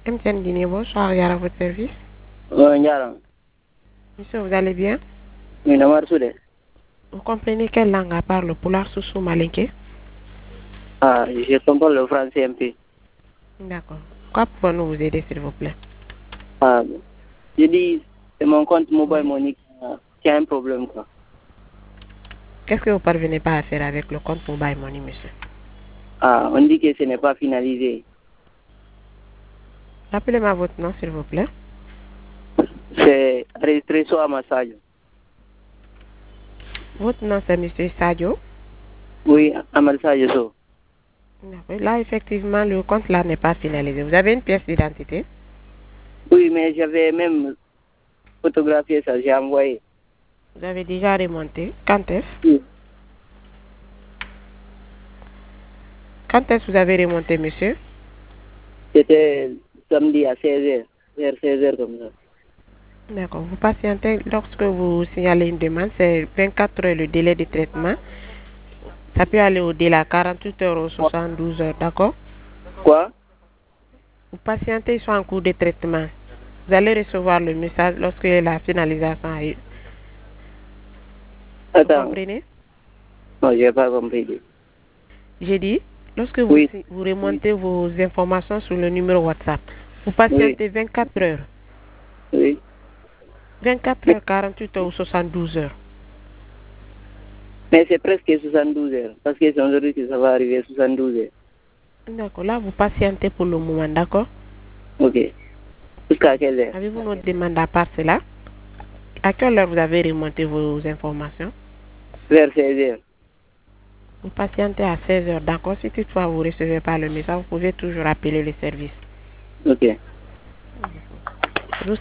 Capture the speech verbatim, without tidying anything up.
M T N Guinée, bonsoir, Yara, à votre service. Oui, Yara. Monsieur, vous allez bien? Oui, Namarsoudé. Vous comprenez quelle langue à part le poulard Soussou Malinké? Ah, je comprends le français un peu. D'accord. Quoi pouvons-nous vous aider, s'il vous plaît? Ah, je dis, c'est mon compte mobile Oui. money qui a un problème, quoi. Qu'est-ce que vous parvenez pas à faire avec le compte mobile money, monsieur? Ah, on dit que ce n'est pas finalisé. Rappelez-moi votre nom, s'il vous plaît. C'est enregistré sur un massage. Votre nom, c'est monsieur Sadio? Oui, un massage. D'accord. Là, effectivement, le compte là n'est pas finalisé. Vous avez une pièce d'identité? Oui, mais j'avais même photographié ça, j'ai envoyé. Vous avez déjà remonté? Quand est-ce? Oui. Quand est-ce que vous avez remonté, monsieur? C'était samedi à seize heures, vers seize heures comme ça. D'accord. Vous patientez, lorsque vous signalez une demande, c'est vingt-quatre heures le délai de traitement. Ça peut aller au-delà, quarante-huit heures ou soixante-douze heures, d'accord? Quoi? Vous patientez, ils sont en cours de traitement. Vous allez recevoir le message lorsque la finalisation a eu. Vous Attends. comprenez? Non, je n'ai pas compris. J'ai dit, lorsque vous, Oui. vous remontez oui. vos informations sur le numéro WhatsApp, vous Oui. patientez vingt-quatre heures. Oui. vingt-quatre heures, quarante-huit heures ou soixante-douze heures. Mais c'est presque soixante-douze heures. Parce que c'est aujourd'hui que ça va arriver soixante-douze heures. D'accord. Là, vous patientez pour le moment, d'accord? Ok. Jusqu'à quelle heure? Avez-vous une autre demande à part cela? À quelle heure vous avez remonté vos informations? Vers seize heures. Vous patientez à seize heures, d'accord? Si toutefois vous ne recevez pas le message, vous pouvez toujours appeler le service. Ok.